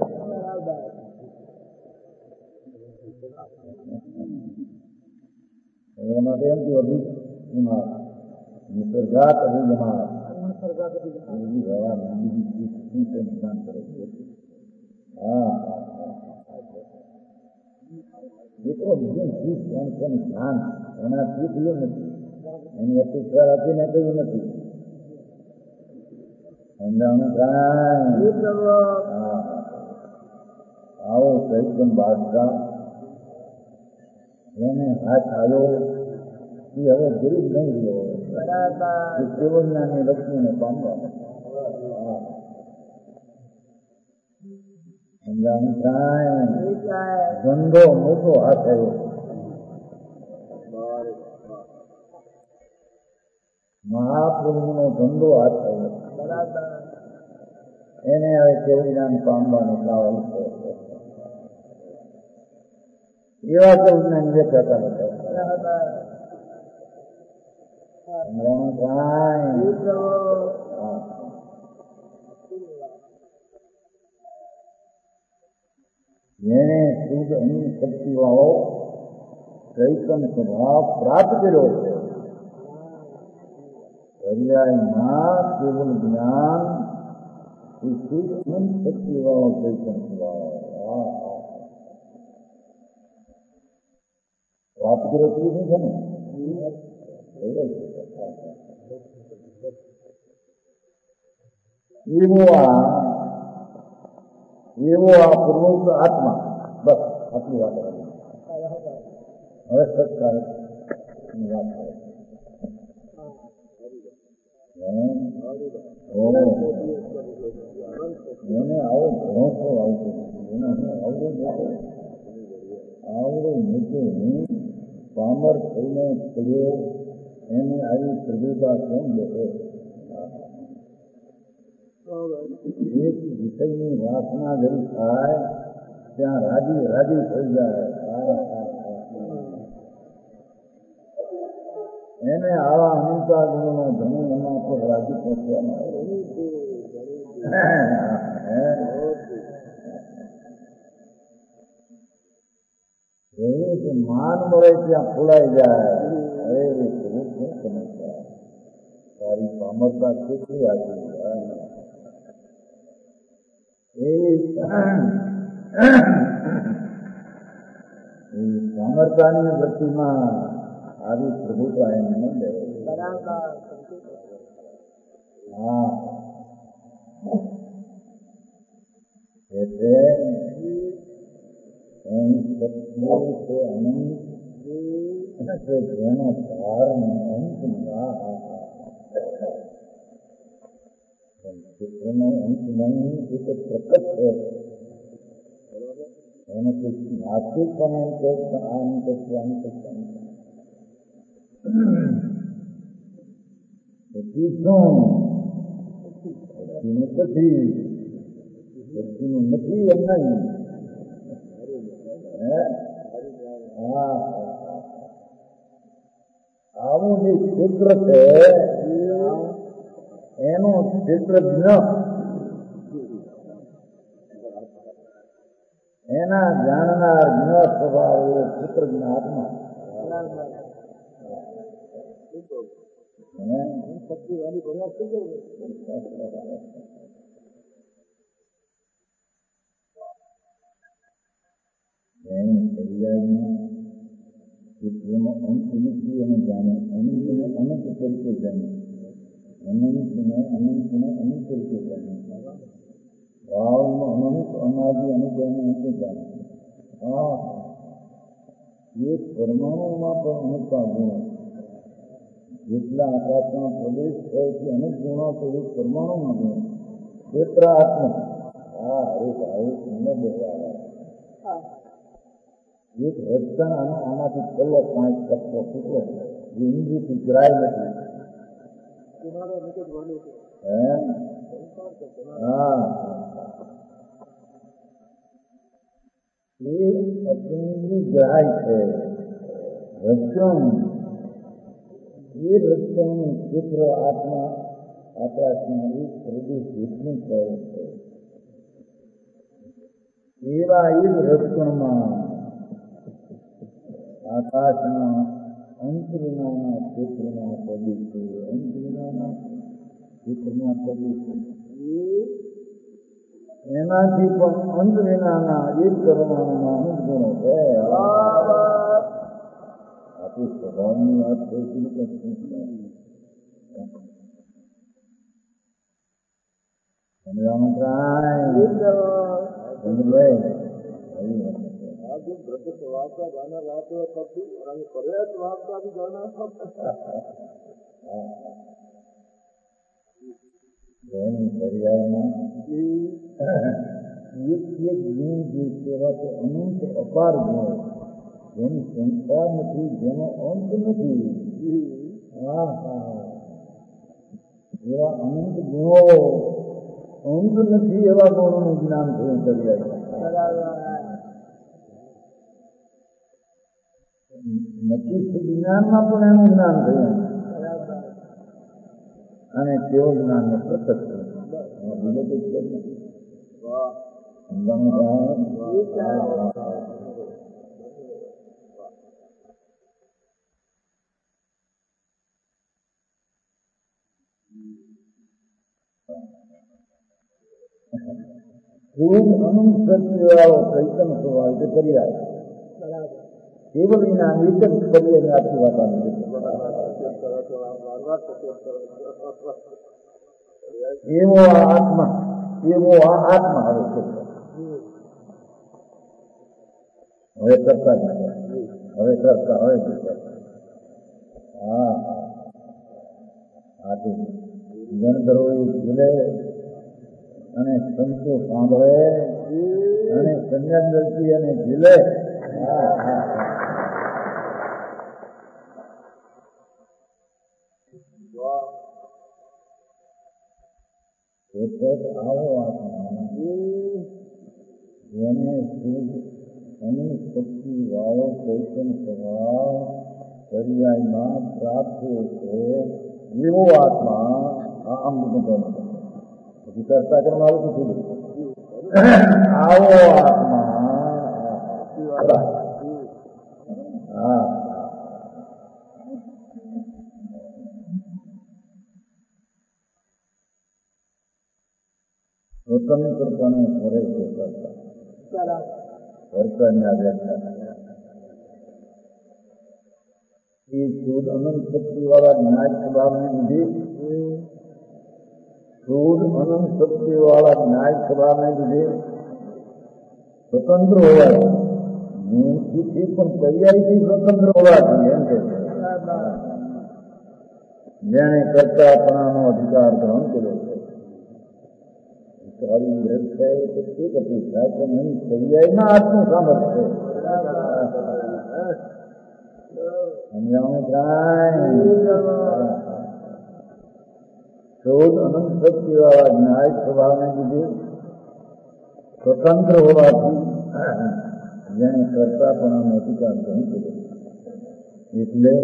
એમાં તો એમ કે અભિમાન નિસર્ગાત અભિમાન જ્ઞાન કરે છે. હા એ તો બીજું ચીજ એમ છે જ્ઞાન એનાથી થયું નથી. એની અપેક્ષા રાખીને કહ્યું નથી. આવો ચૈતન બાદશાહ એને હાથ આવ્યો એ હવે ગરીબ નહીં રહ્યો. એ કેવળ જ્ઞાની લક્ષ્મીને પામવા સમજાણું કાંઈ ધંધો મોટો હાથ આવ્યો. મહાપ્રભુનો ધંધો હાથ આવ્યો. એને હવે કેવું જ્ઞાન પામવાનો કાવલ છે. એવા કેવું જ્ઞાન દેખાતા હતા. જેને શુદ્ધ અન્ય શક્તિવાળો ચૈતન સ્વભાવ પ્રાપ્ત કર્યો છે પર્યાયમાં કેવલ જ્ઞાન એ શુદ્ધ અનંત શક્તિવાળો ચૈતન સ્વભાવ પ્રાપ્ત કર્યો શું છે ને એવો આ એવો આ પૂર્વોક્ત આત્મા. બસ આટલી વાત હવે સત્કાર વાત મને આવો ભરોસો આવતો એને આવડો મોટો આવડો મોટો હું પામર થઈને પડ્યો એને આવી પ્રભુતા કેમ બેઠો. એક વિષયની વાસના જરી થાય ત્યાં રાજી રાજી થઈ જાય. એને આવા અનંતા ગુણનો ધણી એના પર રાજી પહોંચવામાં આવે. માન મળે ત્યાં ફૂલાઈ જાય. અરે સ્વરૂપ શું સમજતા તારી પામરતા કેટલી આવી સામર્થ્યની વૃત્તિમાં આવી પ્રભુતા એને ન દે. હા એટલે એની શક્તિઓ છે અનંત જેનો ધારનો અંત ચિત્રનો અંત નહીં એ તો પ્રકટ છે. એને કોઈ નાસ્તિક પણ એમ કહે આમ કરશે આમ કરશે પછી શું નથી વ્યક્તિનું નથી એમ નહીં. હા આવું જે ક્ષેત્ર છે એનું ક્ષેત્રજ્ઞ એના જાણનાર જ્ઞ સ્વભાવ એવો ક્ષેત્રજ્ઞ આત્મા. એની પર્યાયમાં જેનો અંત નથી એને જાણે, અનંતને અનંત તરીકે જાણે, અનંતને અનંતને અનંત તરીકે જાણે, ભાવનો અનંત અનાદિ અનુભવને અંતે જાણે. હા એક પરમાણુમાં પણ અનુભવ ગુણો જેટલા આકાશમાં પ્રદેશ થાય છે અનેક ગુણો તો એક પરમાણુમાં ગુણ ક્ષેત્ર આત્મા. હા અરે ભાઈ સુંદર દેખાય એક રક્ષણ અને આનાથી છેલ્લો પાંચ ટકો છૂટો જે ઇન્દ્રિયથી જરાય નથી. હા એ અતિન્દ્રિય જહાય છે રક્ષણ. એ રક્ષણ ક્ષેત્ર આત્મા આકાશમાં એક પ્રદેશ જેટલું કહે છે. એવા એ જ રક્ષણમાં આકાશના અંત વિનાના ક્ષેત્રના પ્રદેશો અંત વિનાના ક્ષેત્રના પ્રદેશો એનાથી પણ અંત વિનાના એક પરમાણુમાં અમુક ગુણો છે. આપણી સ્વભાવની વાત થઈ પર્યાયમાં એક એક ગુણ જે સેવા તો અનંત અપાર ગુણ જેની સંખ્યા નથી જેનો અંત નથી. હા હા એવા અનંત ગુણો અંત નથી એવા ગુણોનું જ્ઞાન થયું પર્યાય. નથી જ્ઞાનમાં પણ એનું જ્ઞાન થયું અને તેઓ જ્ઞાનને પ્રકટ થયું. બીજો કોઈ છે નથી. ખૂબ અનંત શક્તિ વાળો ચૈતન સ્વભાવ તે પર્યાય કેવલ એના એક જ પર્યાયની આખી વાત આવી એવો આ આત્મા એવો આ આત્મા આવે છે. હવે કરતા જ હવે કરતા હવે હા આથી ગણધરો ભૂલે અને સંતો સાંભળે અને સંજ્ઞાનથી અને ભૂલે. આવો આત્મા જેને અને શક્તિ વાળો ચૈતન સ્વભાવ પર્યાયમાં પ્રાપ્ત થયો છે એવો આત્મા આમ બધું પછી કરતા કરવા આવું કીધું. આવો આત્મા હા સ્વતંત્રપણે કરે છે કરતા કર્તાની વ્યાખ્યા એ શુદ્ધ અનંત શક્તિ વાળા ન્યાય સ્વભાવને લીધે શુદ્ધ અનંત શક્તિ વાળા ન્યાય સ્વભાવને લીધે સ્વતંત્ર હોવાય નિયમથી પણ તૈયારીથી સ્વતંત્ર હોવા જોઈએ એમ કે જેને કરતાપણાનો અધિકાર ગ્રહણ કર્યો છે સારી વ્રત છે તો ઠીક હતી થાય તો નહીં તૈયારીમાં આટલું સામર્થ્ય સમજાવું થાય શોધ અનંત શક્તિ વાળા ન્યાય સ્વભાવને લીધે સ્વતંત્ર હોવાથી જેને કરતાપણાનો અધિકાર ગ્રહણ કર્યો એટલે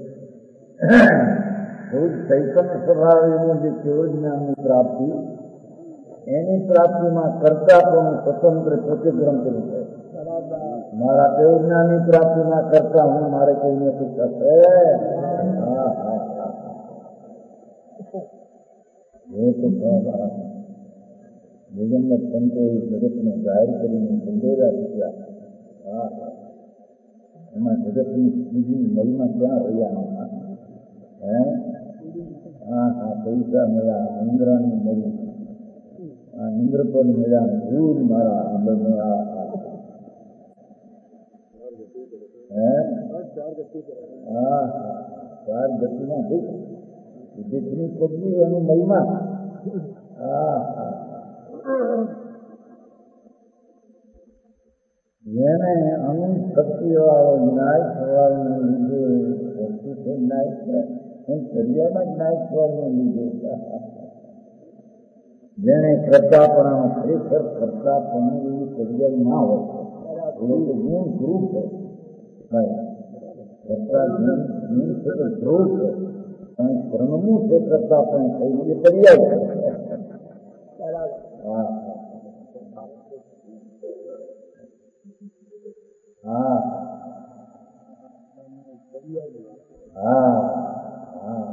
શુદ્ધ ચૈતન્ય સ્વભાવ એવું જે કેવળ જ્ઞાનની પ્રાપ્તિ એની પ્રાપ્તિમાં કરતાપણું સ્વતંત્ર પ્રતિક્રમ કર્યું છે મારા કેવળ જ્ઞાનની પ્રાપ્તિમાં કરતા હું મારે કોઈને શું થશે હા હા હા એ તો નિગમત સંતો જગતને જાહેર કરીને સંદેરા શીખ્યા હા એમાં જગતની બીજી મહિમા ક્યાં રહ્યા હે હા હા પૈસા મળ્યા ઇન્દ્રાની મળી આ ઇન્દ્ર પણ મળ્યા ભૂલ મારા આંબળ મળ્યા હે હા હા ચાર ગતિમાં દુઃખ દુઃખની પદવી એનું મહિમા હા હા જેને અનંત શક્તિવાળો ન્યાય સ્વભાવને લીધે વસ્તુ છે ન્યાય છે હું શરીરમાં જ ન્યાય સ્વભાવને લીધે જેને કરતાપણાનો ખરેખર કરતાપણું એવી શરીર ના હોય ગુણ ધ્રુવ છે કરતા ગુણ છે તો ધ્રુવ છે અને ક્રમનું છે કરતાપણ થયું એ પર્યાય છે હા હા હા હા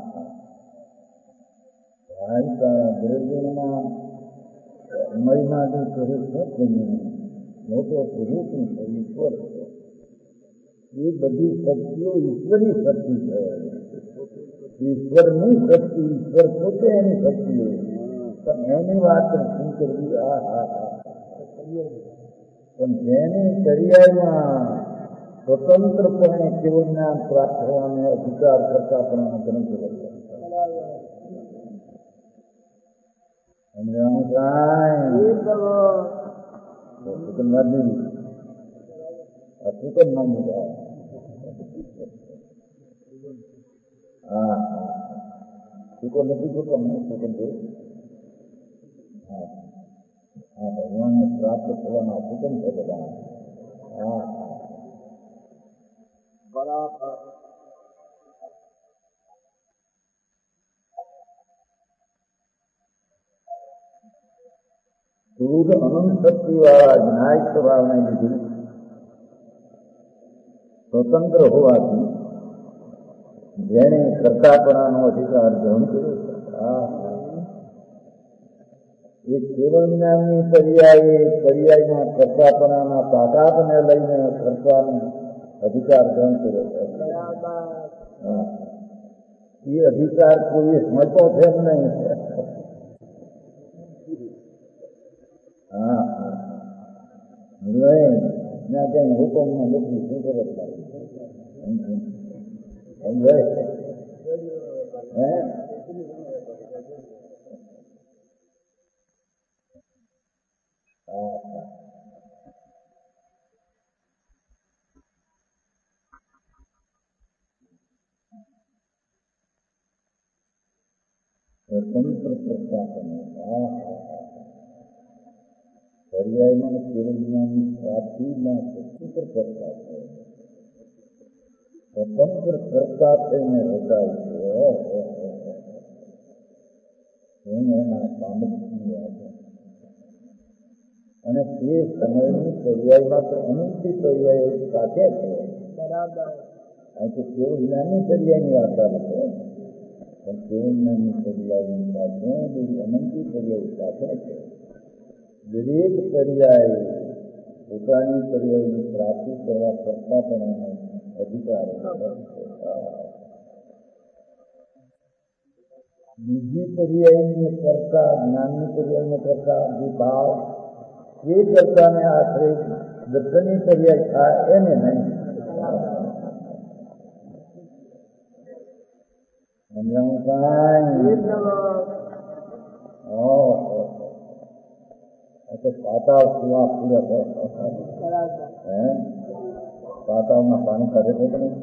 હા દ્રવ્યમાં મહિમા જે પુરુષ છે મોટો પુરુષ ઈશ્વર છે એ બધી શક્તિઓ ઈશ્વરી શક્તિ છે ઈશ્વરની શક્તિ ઈશ્વર પોતે એની શક્તિઓ પણ એની વાત શું કરવી આ હા હા પણ જેની પર્યાયમાં સ્વતંત્રપણે કેવું જ્ઞાન પ્રાપ્ત થવાનો અધિકાર કરતા પણ ગ્રંથ લખ્યા સમજાવું કાંઈ હકીકત માની જાય હા હા ટીકો નથી જોતો મને ટીકો જોયું હા હા ભગવાનને પ્રાપ્ત થવાના હકીકત છે બધા હા હા બરાબર શુદ્ધ અનંત શક્તિવાળા ન્યાય સ્વભાવને લીધે સ્વતંત્ર હોવાથી જેને કરતાપણાનો અધિકાર ગ્રહણ કર્યો છે હા એ કેવળ જ્ઞાનની પર્યાય પર્યાયમાં કરતાપણાના તાકાતને લઈને કરતાનો અધિકાર ગ્રહણ કર્યો છે હા એ અધિકાર કોઈ સમજતો છે જ નહીં હા હા નહીં ના કઈ હુકમમાં નથી શું ખબર લાગે સમજાય હે હા હા સ્વતંત્ર પ્રશાસન હા હા પર્યાયમાં કેવળ જ્ઞાનની પ્રાપ્તિમાં સ્વતંત્ર કરતા છે સ્વતંત્ર કરતા થઈને રચાય છે એના સામર્થ્યની વાત અને તે સમયની પર્યાયમાં તો અનંતી પર્યાય સાથે છે બરાબર આ તો કેવળ જ્ઞાનની પર્યાયની વાત આવે છે પણ કેવળ જ્ઞાનની પર્યાયની સાથે બધી અનંતી પર્યાય સાથે છે દરેક પર્યાય પોતાની પર્યાયની પ્રાપ્તિ કરવા કરતા પણ અધિકાર બીજી પર્યાયને કરતા જ્ઞાનની પર્યાયને કરતા જે ભાવ એ કરતાને આશરે દર્શનની પર્યાય થાય એને નહીં સમજાવું કાંઈ તો પાતાળ સુવા પૂરા હે પાતાળમાં પાણી કાઢે છે કે નહીં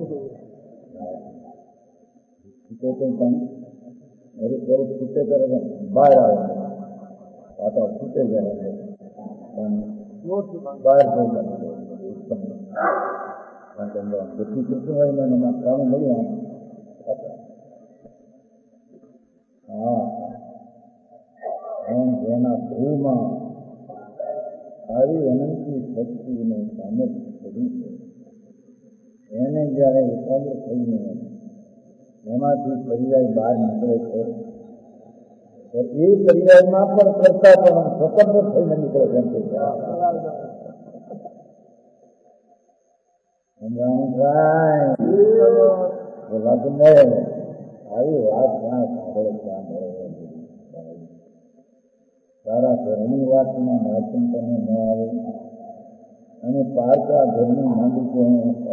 છૂટે કંઈ પાણી અરે ક્યારેક છૂટે ત્યારે બહાર આવે પાતાળ છૂટે જાય બહાર થઈ જાય જેટલી કેટલું હોય ને એમાં કામ મળ્યું હા જેના ભૂમાં આવી અનંતી શક્તિને સામર્થ્ય કરી છે એને જ્યારે એકાગ્ર થઈને એમાંથી પર્યાય બહાર નીકળે છે તો એ પર્યાયમાં પણ કરતા પણ સ્વતંત્ર થઈને નીકળે છે એમ કે વાત મળે આવી વાત ક્યાં સાંભળે ક્યાં મળે તારા ઘરની વાતમાં માચન તમે ન આવે અને પારકા ઘરની માંડી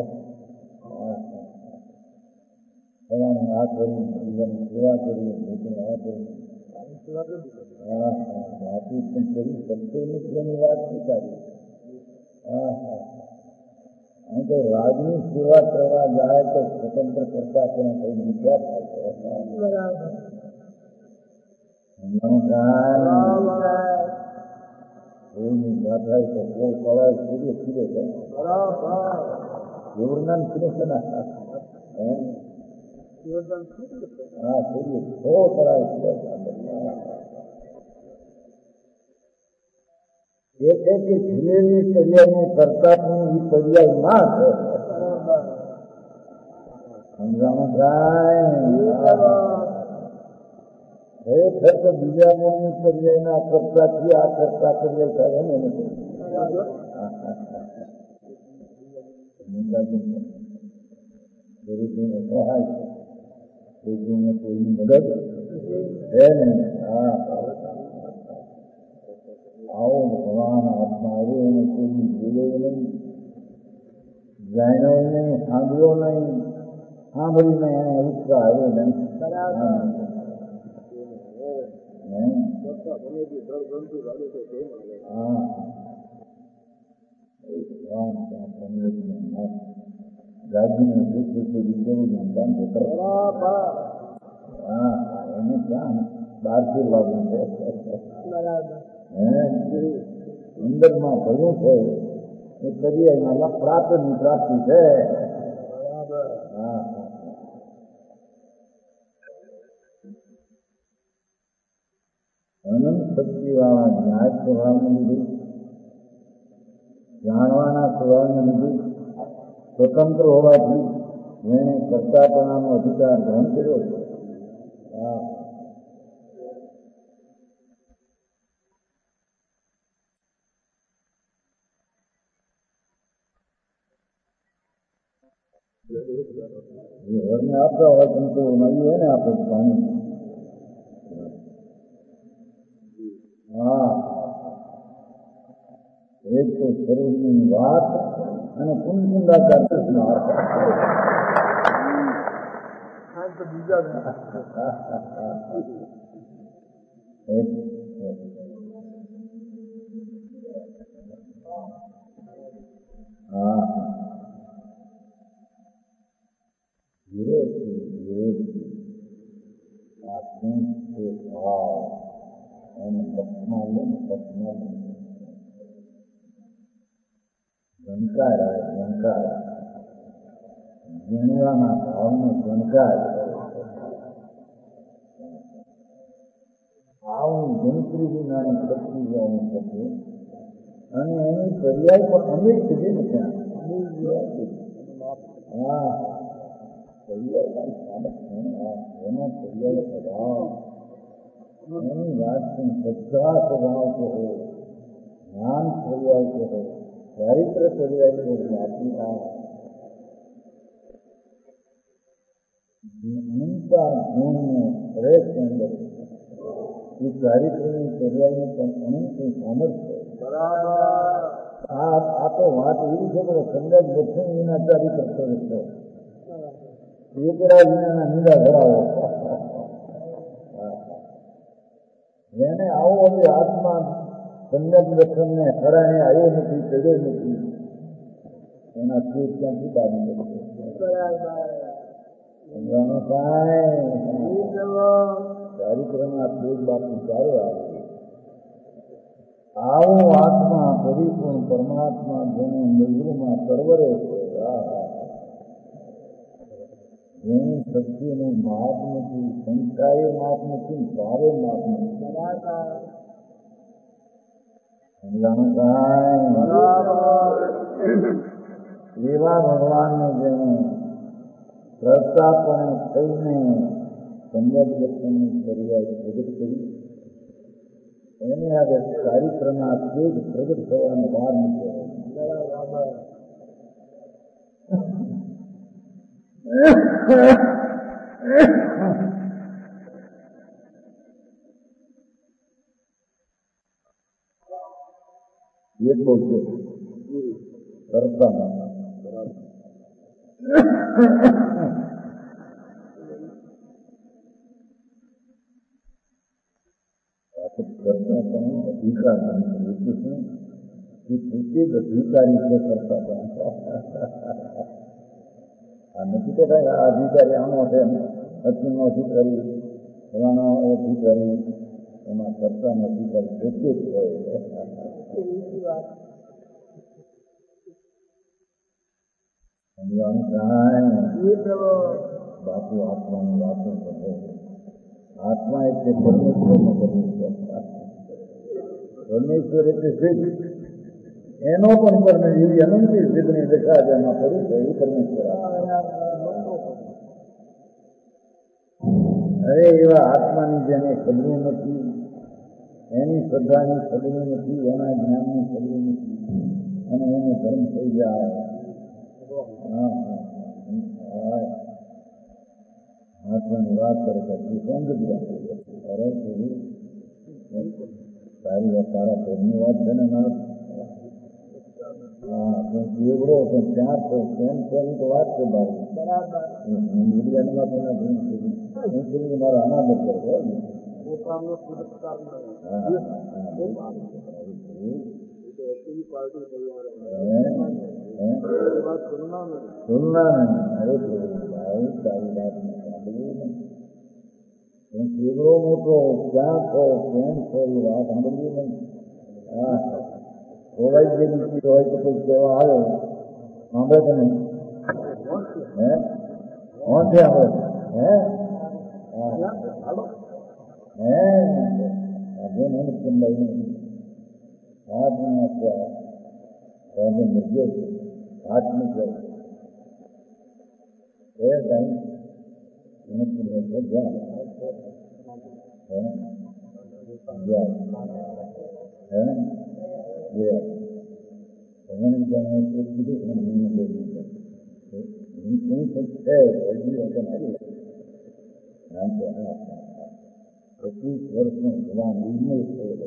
આ કરી જીવન સેવા કરી આ કરી હા હા વાતી પણ કરી શકતો નથી એની વાત સ્વીકારી હા હા અહીં તો રાજની સેવા કરવા જાય તો સ્વતંત્ર કરતા પણ કઈ વિચાર થાય એની ગાથાય તો કોઈ કળાય સૂર્ય ખીરે છે જીવનદાન ખીરે છે ને હા સૂર્ય સો કળાય ખીરે એ છે કે ખીલેલી પર્યાયને કરતા પણ એ પર્યાય ના છે સમજાણું થાય ખરેખર તો બીજા મનની પર્યાયના કરતાથી આ કરતા પર્યાય થાય ને નથી ગરીબીને સહાય ગરીબીને કોઈની મદદ છે ને હા આવો ભગવાન હાથમાં આવ્યો એને કોઈની જોયો નહીં જાણ્યો નહીં સાંભળ્યો નહીં સાંભળીને એને ઉત્સાહ આવ્યો નહીં રાજ્યને દુઃખ હા એને ક્યાં બહારથી લાગવું છે અંદરમાં ભર્યું છે એ પર્યાયમાં પ્રાપ્તની પ્રાપ્તિ છે હા અનંત શક્તિવાળા ન્યાય સ્વભાવને લીધે જાણવાના સ્વભાવને લીધે સ્વતંત્ર હોવાથી જેણે કરતાપણાનો અધિકાર ગ્રહણ કર્યો છે હા ઘરને આપતા હોય સંતોષમાં એને આપે પાણી હા એક તો સ્વરૂપની વાત અને કુંડુંડાકાર કૃષ્ણ હા ધીરેથી ધીરેથી આત્મિક ભાવ અને પક્ષમાં લઈને પક્ષમાં જણકાર આવે જણકાર જીણવાના ભાવને જણકાર આવું ગણતરી વિનાની શક્તિ જવાની શકે અને એની પર્યાય પણ અમીર સુધી નથી હા પર્યાય સામર્થ્ય એનો પર્યાય સ્વભાવ એની વાત શ્રદ્ધા સ્વભાવ કહો જ્ઞાન પર્યાય કહો ચારિત્ર પર્યાય કહો આપણી આ અનંતા ગુણને શ્રેષ્ઠ અંદર એ ચારિત્રની પર્યાયની પણ અનંત સામર્થ્ય બરાબર આ આ તો વાત એવી છે કે સંગત લક્ષ્મી વિના ચારી કરતો રહેતો એકરા વિનાના નિંદા ધરાવો જેને આવો હવે આત્મા સંગત લક્ષણને હરાણે આવ્યો નથી ચડ્યો નથી એના તે ક્યાંથી બાંધી શકશે ચારિત્રમાં તેજ બાપુ ચારે આવે આવો આત્મા પરિપૂર્ણ પરમાત્મા જેને નિર્ગુણમાં પરવરે છે જેની શક્તિનું માપ નથી સંખ્યાએ માપ નથી ભાવે માપ નથી એવા ભગવાનને જેને પ્રતાપણે થઈને સંગત લક્ષણની ફરિયાદ પ્રગટ કરી એને આગળ ચારિત્રના તેજ પ્રગટ થવાનો વાર નથી એક બહુ છે કરતા કરતા પણ અધિકાર પોતે જ અધિકારી છે કરતા પણ આ નથી કહેતા આ અધિકારી આનો છે પત્નીનો અધિકારી એવાનો અધિકારી એમાં કરતાનો અધિકારી પોતે જ હોય બાપુ આત્માની વાતો કરે આત્મા એટલે પરમેશ્વરનો પરમેશ્વર પરમેશ્વર એટલે સિદ્ધ એનો પણ પરમેશ્વર એવી અનંતી સિદ્ધની દશા જેમાં ફરી છે એ પરમેશ્વર અરે એવા આત્માની જેને ખબરું નથી એની શ્રદ્ધાની ખબરું નથી એના જ્ઞાનની ખબરું નથી અને એને ધર્મ થઈ જાય આત્માની વાત કરે છે સમજ અરે સારી વાત તારા ઘરની વાત છે ને ના હા તું કેવડો તું ત્યાં તો કેમ છે એની તો વાત છે ભાઈ મીડિયાની વાત નથી મારા અનાદર કરવો સુનના નહીં અરે ભાઈ તારી વાત કેવડો મોટો ક્યાં છો કેમ છો એ વાત સાંભળવી નહીં હા ખોવાઈ ગયેલી ચીજ હોય તો કોઈ કહેવા આવે સાંભળે છે નહીં હે કોણ છે આપણે હે હે આજે મને સંભાઈ નહીં હાથ નહીં આપ્યા એને મૂક્યો છે હાથ મૂક્યો એ કાંઈ એને જ્યાં હે જ્યાં હે જ્યાં એને જાણે એક કીધું મને લઈ લીધું હું શું છે હજી વખત આવી આમ તો હા પચીસ વર્ષનો જવાન નિર્ણય થયેલો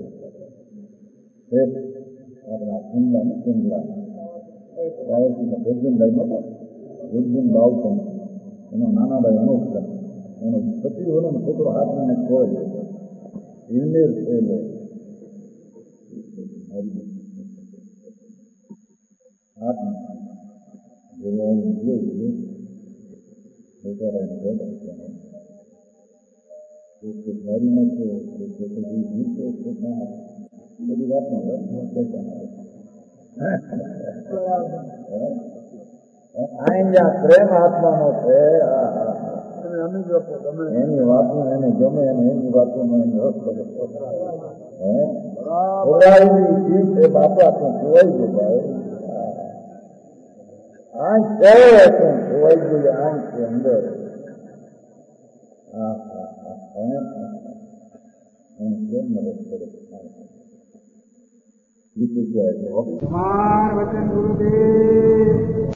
આપણા કુંડલા ને કુંડલા ગોરધનભાઈ નતો ગોરધન બાવકમ એનો નાના ભાઈ અનુપ એનો પચીસ વર્ષનો છોકરો હાથમાં ખોય નિર્ણય થયેલો હાથમાં જોવાનું જોયું મારી નાખો બધી વાતમાં અહીંયા પ્રેમ આત્માનો છે એની વાતો એને ગમે અને એની વાતોનો એને રસ પડે ખોવાયેલી ચીજ છે બાપા તું ખોવાઈ ગયો ભાઈ આંખ કહે તું ખોવાઈ ગઈ આંખ છે અંદર હા હા હા એને કેમ મદદ કરે કુમાર વચન ગુરુદેવ